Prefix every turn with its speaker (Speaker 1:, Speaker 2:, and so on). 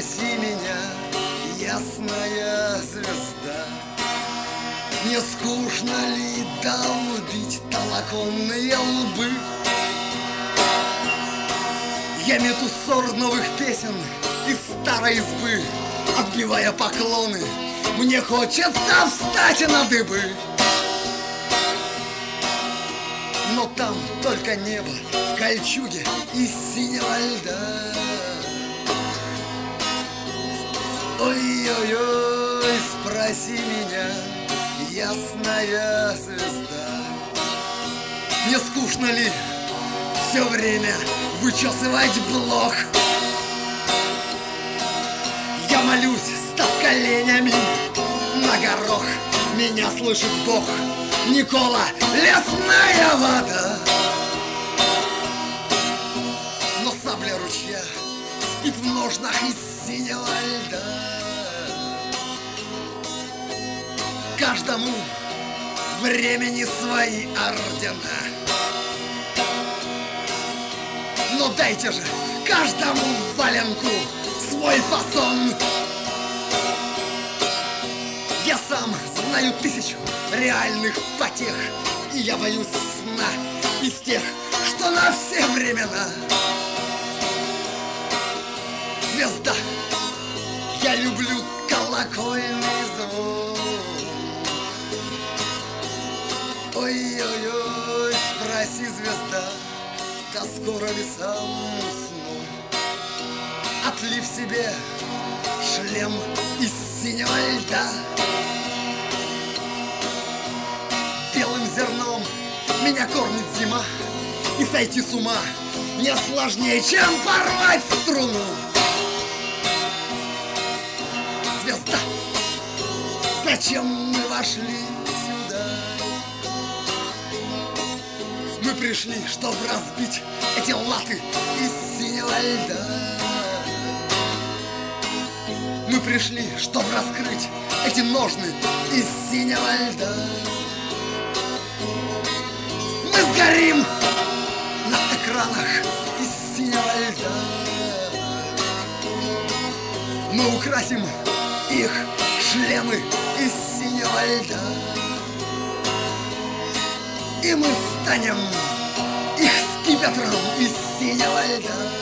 Speaker 1: спроси меня, ясная звезда, не скучно ли долбить толоконные лбы? Я мету ссор новых песен из старой избы, отбивая поклоны, мне хочется встать на дыбы. Но там только небо в кольчуге из синего льда. Ой-ой-ой, спроси меня, ясная звезда, не скучно ли все время вычесывать блох? Я молюсь, став коленями на горох, меня слышит Бог. Никола, лесная вода. Но сабля ручья спит в ножнах из синего льда. Каждому времени свои ордена. Но дайте же каждому валенку свой фасон. Я сам знаю 1000 реальных потех, и я боюсь сна из тех, что на все времена. Звезда, я люблю колокольный звон. Ой-ой-ой, спроси, звезда, да скоро ли сам усну? Отлив себе шлем из синего льда. Белым зерном меня кормит зима, и сойти с ума мне сложнее, чем порвать струну. Звезда, зачем мы вошли сюда? Мы пришли, чтобы разбить эти латы из синего льда. Мы пришли, чтобы раскрыть эти ножны из синего льда. Мы сгорим на экранах из синего льда. Мы украсим их шлемы из синего льда. И мы станем их скипетром из синего льда.